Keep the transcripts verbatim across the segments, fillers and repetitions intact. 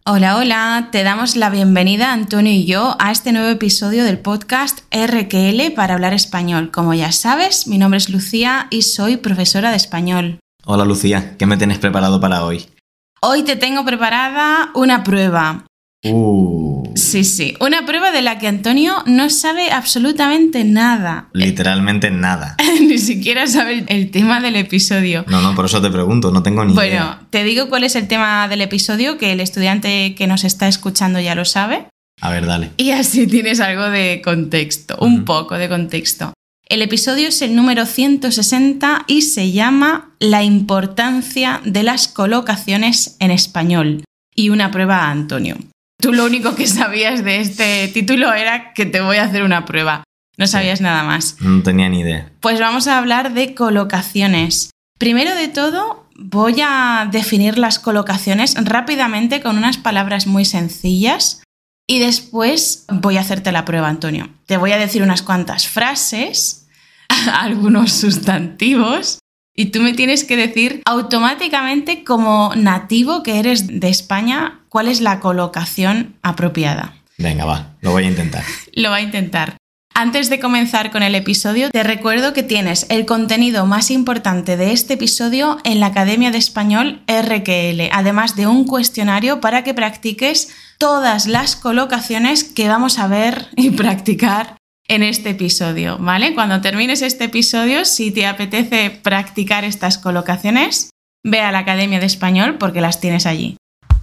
Hola, hola, te damos la bienvenida Antonio y yo a este nuevo episodio del podcast R Q L para hablar español. Como ya sabes, mi nombre es Lucía y soy profesora de español. Hola Lucía, ¿qué me tienes preparado para hoy? Hoy te tengo preparada una prueba. Uh. Sí, sí, una prueba de la que Antonio no sabe absolutamente nada. Literalmente nada. Ni siquiera sabe el tema del episodio. No, no, por eso te pregunto, no tengo ni bueno, idea. Bueno, te digo cuál es el tema del episodio, que el estudiante que nos está escuchando ya lo sabe. A ver, dale. Y así tienes algo de contexto, un uh-huh. poco de contexto. El episodio es el número ciento sesenta y se llama La importancia de las colocaciones en español. Y una prueba a Antonio. Tú lo único que sabías de este título era que te voy a hacer una prueba. No sabías sí. nada más. No tenía ni idea. Pues vamos a hablar de colocaciones. Primero de todo, voy a definir las colocaciones rápidamente con unas palabras muy sencillas y después voy a hacerte la prueba, Antonio. Te voy a decir unas cuantas frases, algunos sustantivos, y tú me tienes que decir automáticamente, como nativo que eres de España, cuál es la colocación apropiada. Venga, va, lo voy a intentar. Lo voy a intentar. Antes de comenzar con el episodio, te recuerdo que tienes el contenido más importante de este episodio en la Academia de Español R Q L, además de un cuestionario para que practiques todas las colocaciones que vamos a ver y practicar en este episodio, ¿vale? Cuando termines este episodio, si te apetece practicar estas colocaciones, ve a la Academia de Español porque las tienes allí.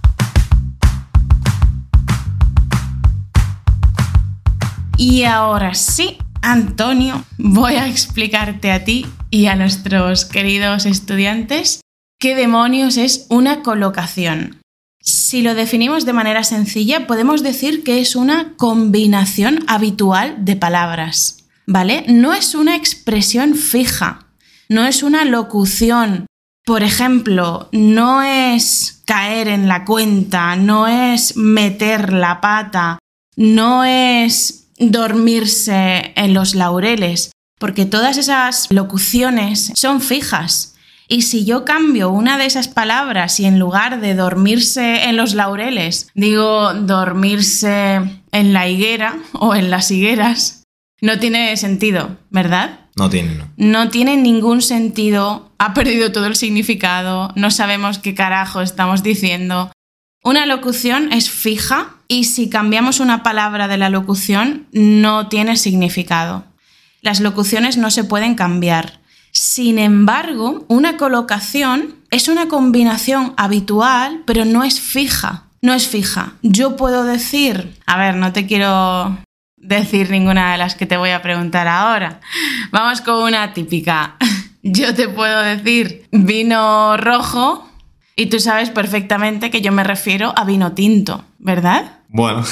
Y ahora sí, Antonio, voy a explicarte a ti y a nuestros queridos estudiantes qué demonios es una colocación. Si lo definimos de manera sencilla, podemos decir que es una combinación habitual de palabras, ¿vale? No es una expresión fija, no es una locución. Por ejemplo, no es caer en la cuenta, no es meter la pata, no es dormirse en los laureles, porque todas esas locuciones son fijas. Y si yo cambio una de esas palabras y en lugar de dormirse en los laureles, digo dormirse en la higuera o en las higueras, no tiene sentido, ¿verdad? No tiene, no. No tiene ningún sentido, ha perdido todo el significado, no sabemos qué carajo estamos diciendo. Una locución es fija y si cambiamos una palabra de la locución no tiene significado. Las locuciones no se pueden cambiar. Sin embargo, una colocación es una combinación habitual, pero no es fija. No es fija. Yo puedo decir, a ver, no te quiero decir ninguna de las que te voy a preguntar ahora. Vamos con una típica. Yo te puedo decir vino rojo y tú sabes perfectamente que yo me refiero a vino tinto, ¿verdad? Bueno.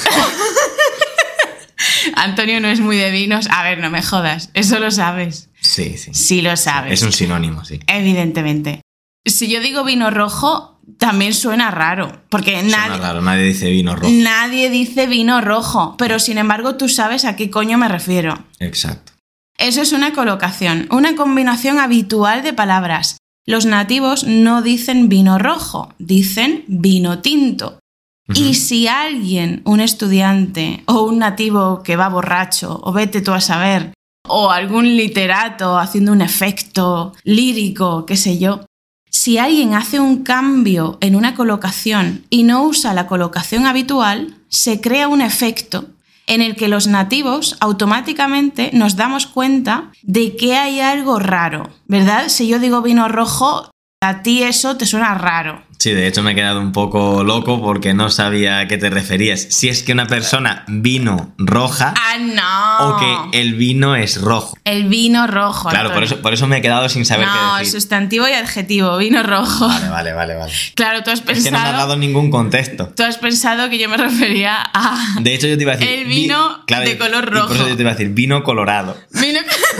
Antonio no es muy de vinos. A ver, no me jodas. Eso lo sabes. Sí, sí. Sí lo sabes. Es un sinónimo, sí. Evidentemente. Si yo digo vino rojo, también suena raro. Porque suena nadie, raro, nadie dice vino rojo. Nadie dice vino rojo. Pero sin embargo, tú sabes a qué coño me refiero. Exacto. Eso es una colocación. Una combinación habitual de palabras. Los nativos no dicen vino rojo, dicen vino tinto. Uh-huh. Y si alguien, un estudiante o un nativo que va borracho, o vete tú a saber, o algún literato haciendo un efecto lírico, qué sé yo, si alguien hace un cambio en una colocación y no usa la colocación habitual, se crea un efecto en el que los nativos automáticamente nos damos cuenta de que hay algo raro, ¿verdad? Si yo digo vino rojo, a ti eso te suena raro. Sí, de hecho me he quedado un poco loco porque no sabía a qué te referías. Si es que una persona vino roja ¡Ah, no! o que el vino es rojo. El vino rojo. Claro, por eso, por eso me he quedado sin saber no, qué decir. No, sustantivo y adjetivo, vino rojo. Vale, vale, vale, vale. Claro, tú has pensado... Es que no me has dado ningún contexto. Tú has pensado que yo me refería a... De hecho yo te iba a decir... El vino vi, claro, de color rojo. Y por eso yo te iba a decir vino colorado. Vino...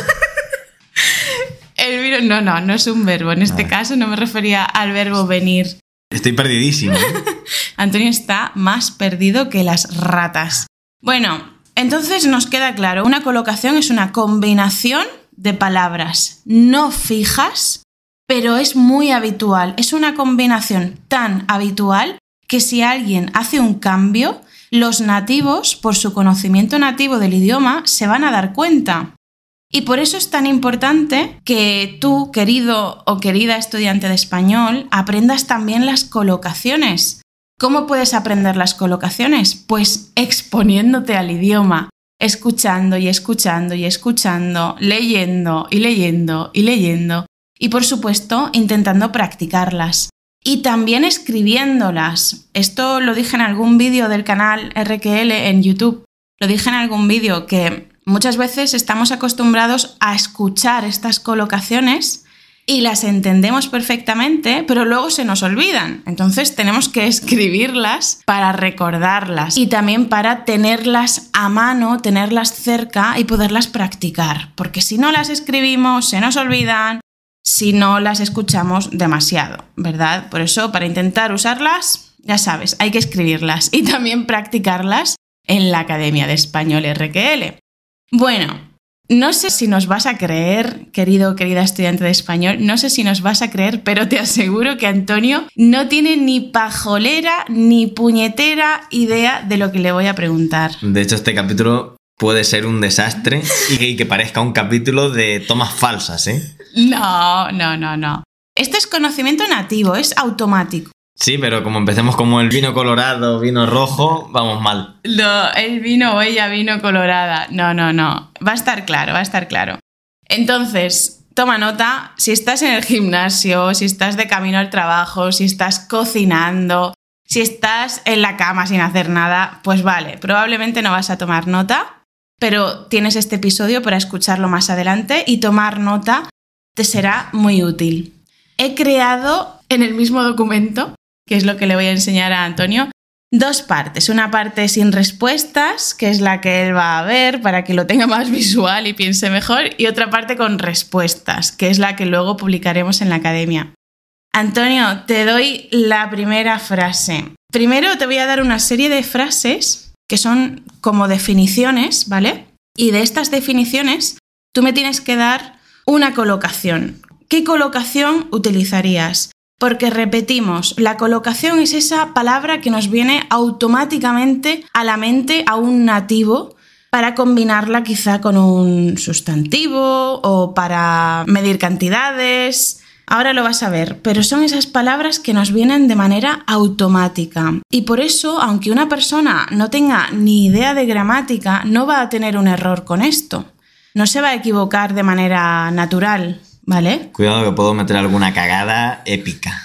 El vino... No, no, no es un verbo. En este vale. caso no me refería al verbo venir. Estoy perdidísimo. Antonio está más perdido que las ratas. Bueno, entonces nos queda claro. Una colocación es una combinación de palabras no fijas, pero es muy habitual. Es una combinación tan habitual que si alguien hace un cambio, los nativos, por su conocimiento nativo del idioma, se van a dar cuenta. Y por eso es tan importante que tú, querido o querida estudiante de español, aprendas también las colocaciones. ¿Cómo puedes aprender las colocaciones? Pues exponiéndote al idioma, escuchando y escuchando y escuchando, leyendo y leyendo y leyendo y, por supuesto, intentando practicarlas. Y también escribiéndolas. Esto lo dije en algún vídeo del canal R Q L en YouTube. Lo dije en algún vídeo que muchas veces estamos acostumbrados a escuchar estas colocaciones y las entendemos perfectamente, pero luego se nos olvidan. Entonces tenemos que escribirlas para recordarlas y también para tenerlas a mano, tenerlas cerca y poderlas practicar. Porque si no las escribimos, se nos olvidan, si no las escuchamos demasiado, ¿verdad? Por eso, para intentar usarlas, ya sabes, hay que escribirlas y también practicarlas en la Academia de Español R Q L. Bueno, no sé si nos vas a creer, querido o querida estudiante de español, no sé si nos vas a creer, pero te aseguro que Antonio no tiene ni pajolera ni puñetera idea de lo que le voy a preguntar. De hecho, este capítulo puede ser un desastre y que, y que parezca un capítulo de tomas falsas, ¿eh? No, no, no, no. Esto es conocimiento nativo, es automático. Sí, pero como empecemos como el vino colorado, vino rojo, vamos mal. No, el vino o ella vino colorada. No, no, no. Va a estar claro, va a estar claro. Entonces, toma nota, si estás en el gimnasio, si estás de camino al trabajo, si estás cocinando, si estás en la cama sin hacer nada, pues vale, probablemente no vas a tomar nota, pero tienes este episodio para escucharlo más adelante y tomar nota te será muy útil. He creado en el mismo documento, que es lo que le voy a enseñar a Antonio, dos partes. Una parte sin respuestas, que es la que él va a ver para que lo tenga más visual y piense mejor, y otra parte con respuestas, que es la que luego publicaremos en la academia. Antonio, te doy la primera frase. Primero te voy a dar una serie de frases que son como definiciones, ¿vale? Y de estas definiciones tú me tienes que dar una colocación. ¿Qué colocación utilizarías? Porque repetimos, la colocación es esa palabra que nos viene automáticamente a la mente a un nativo para combinarla quizá con un sustantivo o para medir cantidades. Ahora lo vas a ver, pero son esas palabras que nos vienen de manera automática. Y por eso, aunque una persona no tenga ni idea de gramática, no va a tener un error con esto. No se va a equivocar de manera natural, ¿vale? Cuidado que puedo meter alguna cagada épica.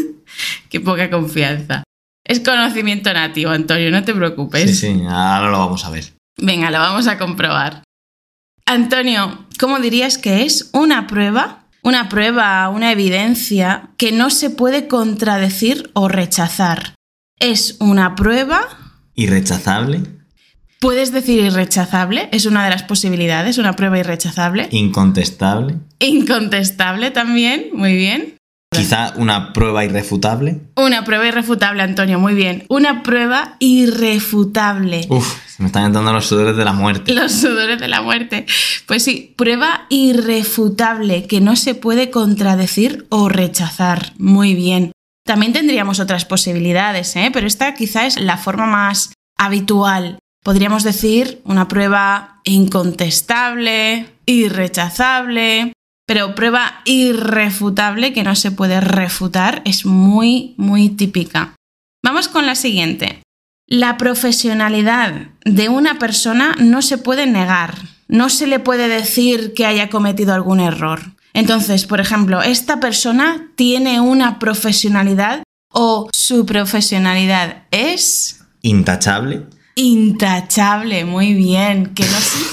Qué poca confianza. Es conocimiento nativo, Antonio, no te preocupes. Sí, sí, ahora lo vamos a ver. Venga, lo vamos a comprobar. Antonio, ¿cómo dirías que es una prueba? Una prueba, una evidencia que no se puede contradecir o rechazar. ¿Es una prueba? ¿Irrechazable? ¿Puedes decir irrechazable? Es una de las posibilidades, una prueba irrechazable. ¿Incontestable? Incontestable también, muy bien. ¿Quizá una prueba irrefutable? Una prueba irrefutable, Antonio, muy bien. Una prueba irrefutable. Uf, se me están entrando los sudores de la muerte. Los sudores de la muerte. Pues sí, prueba irrefutable que no se puede contradecir o rechazar. Muy bien. También tendríamos otras posibilidades, ¿eh? Pero esta quizá es la forma más habitual. Podríamos decir una prueba incontestable, irrechazable, pero prueba irrefutable que no se puede refutar es muy, muy típica. Vamos con la siguiente. La profesionalidad de una persona no se puede negar, no se le puede decir que haya cometido algún error. Entonces, por ejemplo, esta persona tiene una profesionalidad o su profesionalidad es... ¿Intachable? Intachable, muy bien. Que no se,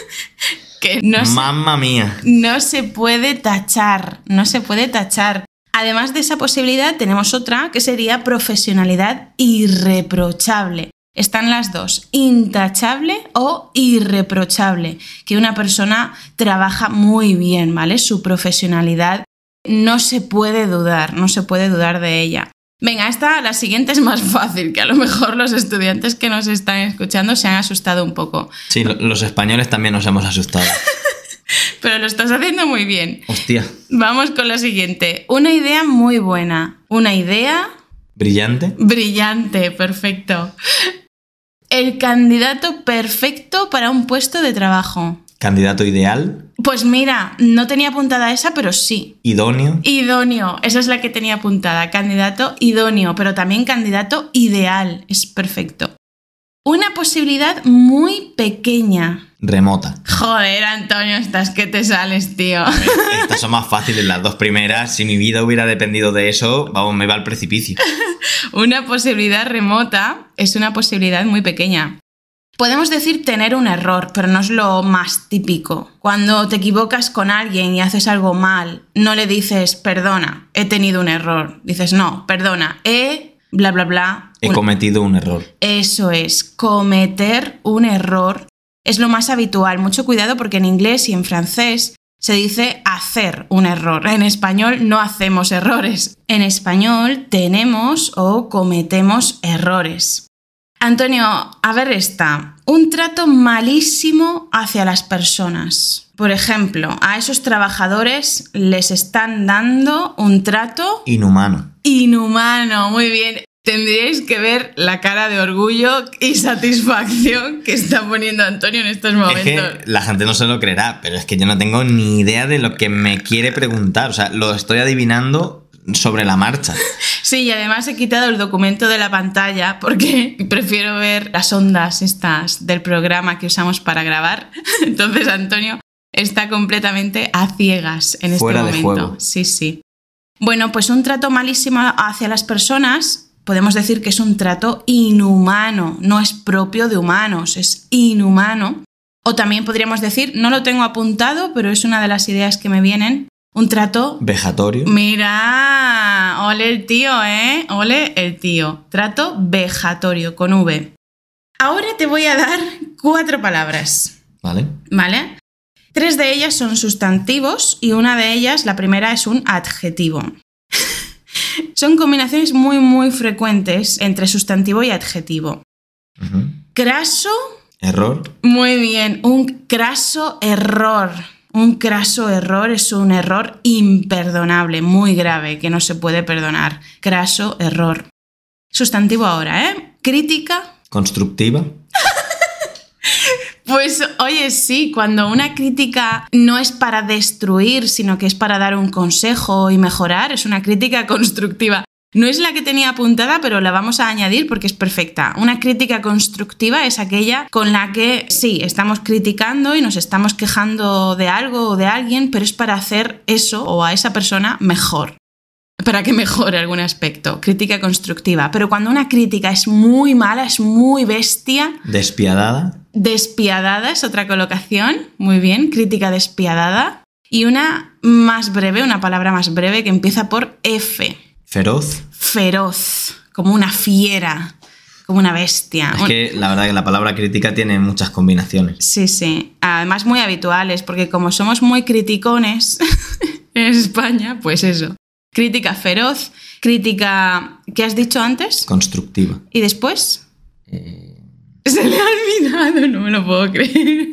que no se, ¡Mamma mía! No se puede tachar, no se puede tachar. Además de esa posibilidad, tenemos otra que sería profesionalidad irreprochable. Están las dos, intachable o irreprochable, que una persona trabaja muy bien, ¿vale? Su profesionalidad no se puede dudar, no se puede dudar de ella. Venga, esta, la siguiente es más fácil, que a lo mejor los estudiantes que nos están escuchando se han asustado un poco. Sí, los españoles también nos hemos asustado. Pero lo estás haciendo muy bien. Hostia. Vamos con la siguiente. Una idea muy buena. Una idea... Brillante. Brillante, perfecto. El candidato perfecto para un puesto de trabajo. Candidato ideal. Pues mira, no tenía apuntada esa, pero sí. Idóneo. Idóneo, esa es la que tenía apuntada. Candidato idóneo, pero también candidato ideal. Es perfecto. Una posibilidad muy pequeña. Remota. Joder, Antonio, estás que te sales, tío. A ver, estas son más fáciles las dos primeras. Si mi vida hubiera dependido de eso, vamos, me iba al precipicio. Una posibilidad remota es una posibilidad muy pequeña. Podemos decir tener un error, pero no es lo más típico. Cuando te equivocas con alguien y haces algo mal, no le dices, perdona, he tenido un error. Dices, no, perdona, he bla, bla, bla. He un... cometido un error. Eso es, cometer un error es lo más habitual. Mucho cuidado porque en inglés y en francés se dice hacer un error. En español no hacemos errores. En español tenemos o cometemos errores. Antonio, a ver esta. Un trato malísimo hacia las personas. Por ejemplo, a esos trabajadores les están dando un trato... Inhumano. Inhumano, muy bien. Tendríais que ver la cara de orgullo y satisfacción que está poniendo Antonio en estos momentos. Es que la gente no se lo creerá, pero es que yo no tengo ni idea de lo que me quiere preguntar. O sea, lo estoy adivinando sobre la marcha. Sí, y además he quitado el documento de la pantalla porque prefiero ver las ondas estas del programa que usamos para grabar. Entonces Antonio está completamente a ciegas en Fuera este de momento. juego. Sí, sí. Bueno, pues un trato malísimo hacia las personas, podemos decir que es un trato inhumano, no es propio de humanos, es inhumano. O también podríamos decir, no lo tengo apuntado, pero es una de las ideas que me vienen, un trato... Vejatorio. Mira, ole el tío, ¿eh? Ole el tío. Trato vejatorio, con V. Ahora te voy a dar cuatro palabras. Vale. ¿Vale? Tres de ellas son sustantivos y una de ellas, la primera, es un adjetivo. Son combinaciones muy, muy frecuentes entre sustantivo y adjetivo. Uh-huh. Craso. Error. Muy bien, un craso error. Un craso error es un error imperdonable, muy grave, que no se puede perdonar. Craso error. Sustantivo ahora, ¿eh? Crítica. Constructiva. Pues oye, sí, cuando una crítica no es para destruir, sino que es para dar un consejo y mejorar, es una crítica constructiva. No es la que tenía apuntada, pero la vamos a añadir porque es perfecta. Una crítica constructiva es aquella con la que sí, estamos criticando y nos estamos quejando de algo o de alguien, pero es para hacer eso o a esa persona mejor. Para que mejore algún aspecto. Crítica constructiva. Pero cuando una crítica es muy mala, es muy bestia... Despiadada. Despiadada es otra colocación. Muy bien, crítica despiadada. Y una más breve, una palabra más breve que empieza por F. Feroz. Feroz. Como una fiera. Como una bestia. Es que la verdad que la palabra crítica tiene muchas combinaciones. Sí, sí. Además muy habituales, porque como somos muy criticones en España, pues eso. Crítica feroz, crítica... ¿Qué has dicho antes? Constructiva. ¿Y después? Eh... Se le ha olvidado, no me lo puedo creer.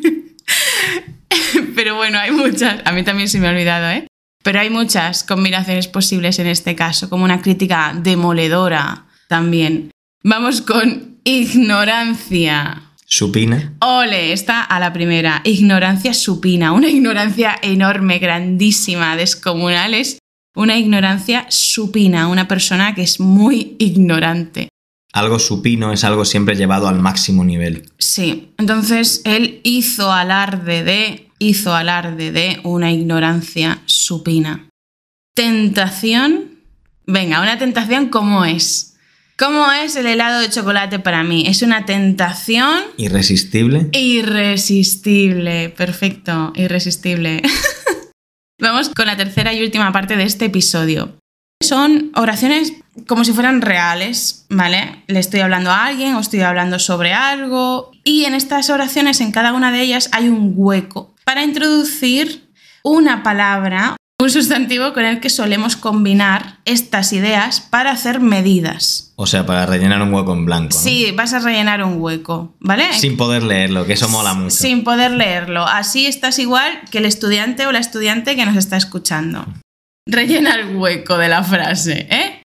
Pero bueno, hay muchas. A mí también se me ha olvidado, ¿eh? Pero hay muchas combinaciones posibles en este caso, como una crítica demoledora también. Vamos con ignorancia. Supina. Ole, está a la primera. Ignorancia supina. Una ignorancia enorme, grandísima, descomunales. Una ignorancia supina, una persona que es muy ignorante. Algo supino es algo siempre llevado al máximo nivel. Sí, entonces él hizo alarde de, hizo alarde de una ignorancia supina. Tentación. Venga, una tentación, ¿cómo es? ¿Cómo es el helado de chocolate para mí? Es una tentación... Irresistible. Irresistible, perfecto, irresistible. Vamos con la tercera y última parte de este episodio. Son oraciones como si fueran reales, ¿vale? Le estoy hablando a alguien o estoy hablando sobre algo y en estas oraciones, en cada una de ellas, hay un hueco para introducir una palabra, un sustantivo con el que solemos combinar estas ideas para hacer medidas. O sea, para rellenar un hueco en blanco, ¿no? Sí, vas a rellenar un hueco, ¿vale? Sin poder leerlo, que eso mola mucho. Sin poder leerlo. Así estás igual que el estudiante o la estudiante que nos está escuchando. Rellena el hueco de la frase, ¿eh?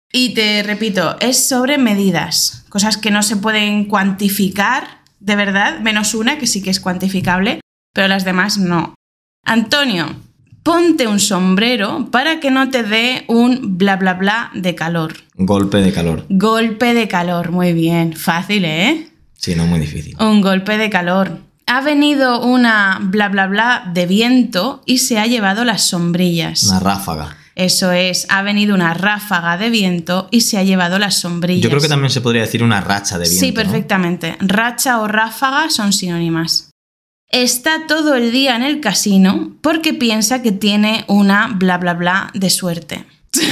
Y te repito, es sobre medidas, cosas que no se pueden cuantificar, de verdad, menos una que sí que es cuantificable, pero las demás no. Antonio, ponte un sombrero para que no te dé un bla bla bla de calor. Golpe de calor. Golpe de calor, muy bien. Fácil, ¿eh? Sí, no muy difícil. Un golpe de calor. Ha venido una bla bla bla de viento y se ha llevado las sombrillas. Una ráfaga. Eso es, ha venido una ráfaga de viento y se ha llevado las sombrillas. Yo creo que también se podría decir una racha de viento. Sí, perfectamente. ¿No? Racha o ráfaga son sinónimas. Está todo el día en el casino porque piensa que tiene una bla bla bla de suerte.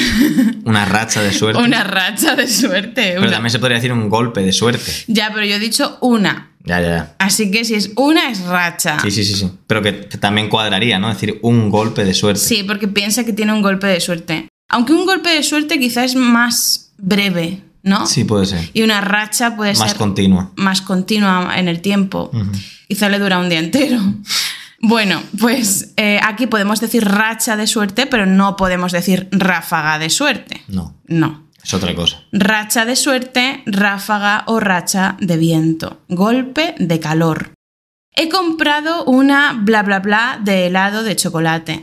Una racha de suerte. Una racha de suerte. Pero una... también se podría decir un golpe de suerte. Ya, pero yo he dicho una. Ya, ya, ya. Así que si es una, es racha. Sí, sí, sí, sí. Pero que, que también cuadraría, ¿no? Es decir, un golpe de suerte. Sí, porque piensa que tiene un golpe de suerte. Aunque un golpe de suerte quizás es más breve, ¿no? Sí, puede ser. Y una racha puede más ser... continua. Más continua en el tiempo. Uh-huh. Quizá le dura un día entero. Bueno, pues eh, aquí podemos decir racha de suerte, pero no podemos decir ráfaga de suerte. No. No. Es otra cosa. Racha de suerte, ráfaga o racha de viento. Golpe de calor. He comprado una bla bla bla de helado de chocolate.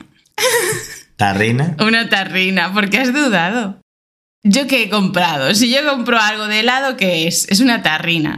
¿Tarrina? Una tarrina, ¿por qué has dudado? ¿Yo qué he comprado? Si yo compro algo de helado, ¿qué es? Es una tarrina.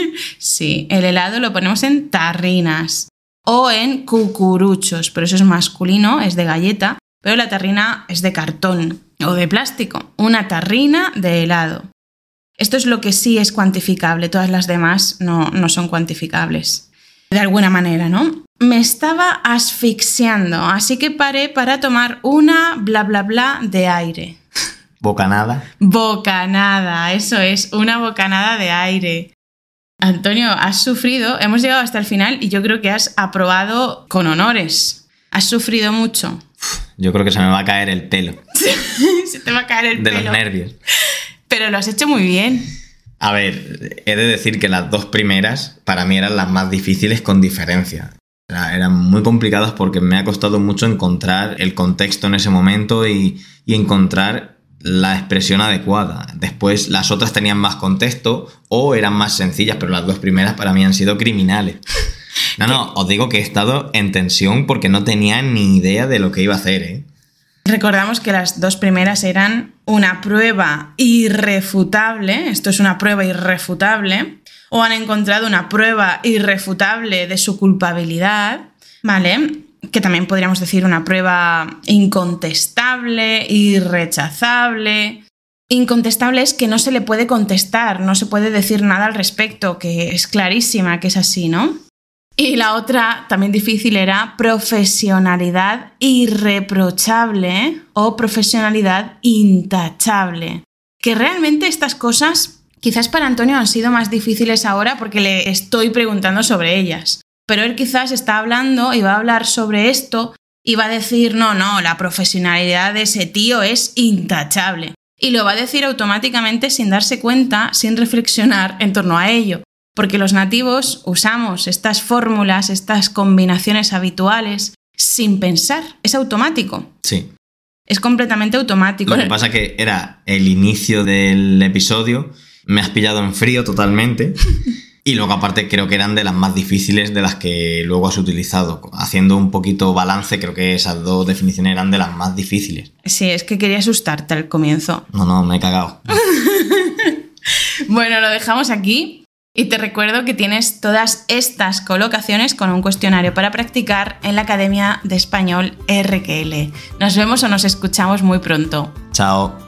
Sí, el helado lo ponemos en tarrinas o en cucuruchos, pero eso es masculino, es de galleta, pero la tarrina es de cartón o de plástico. Una tarrina de helado. Esto es lo que sí es cuantificable, todas las demás no, no son cuantificables. De alguna manera, ¿no? Me estaba asfixiando, así que paré para tomar una bla bla bla de aire. ¿Bocanada? Bocanada, eso es, una bocanada de aire. Antonio, has sufrido, hemos llegado hasta el final y yo creo que has aprobado con honores. Has sufrido mucho. Yo creo que se me va a caer el pelo. Se te va a caer el de pelo. De los nervios. Pero lo has hecho muy bien. A ver, he de decir que las dos primeras para mí eran las más difíciles con diferencia. Eran muy complicadas porque me ha costado mucho encontrar el contexto en ese momento y, y encontrar la expresión adecuada. Después las otras tenían más contexto o eran más sencillas, pero las dos primeras para mí han sido criminales. No, no, os digo que he estado en tensión porque no tenía ni idea de lo que iba a hacer, ¿eh? Recordamos que las dos primeras eran una prueba irrefutable, esto es una prueba irrefutable, o han encontrado una prueba irrefutable de su culpabilidad, ¿vale? Que también podríamos decir una prueba incontestable, irrechazable. Incontestable es que no se le puede contestar, no se puede decir nada al respecto, que es clarísima que es así, ¿no? Y la otra, también difícil, era profesionalidad irreprochable o profesionalidad intachable. Que realmente estas cosas, quizás para Antonio han sido más difíciles ahora porque le estoy preguntando sobre ellas. Pero él quizás está hablando y va a hablar sobre esto y va a decir, no, no, la profesionalidad de ese tío es intachable. Y lo va a decir automáticamente sin darse cuenta, sin reflexionar en torno a ello. Porque los nativos usamos estas fórmulas, estas combinaciones habituales sin pensar. Es automático. Sí. Es completamente automático. Lo que pasa es que era el inicio del episodio, me has pillado en frío totalmente y luego aparte creo que eran de las más difíciles de las que luego has utilizado. Haciendo un poquito balance, creo que esas dos definiciones eran de las más difíciles. Sí, es que quería asustarte al comienzo. No, no, me he cagado. Bueno, lo dejamos aquí. Y te recuerdo que tienes todas estas colocaciones con un cuestionario para practicar en la Academia de Español R Q L. Nos vemos o nos escuchamos muy pronto. Chao.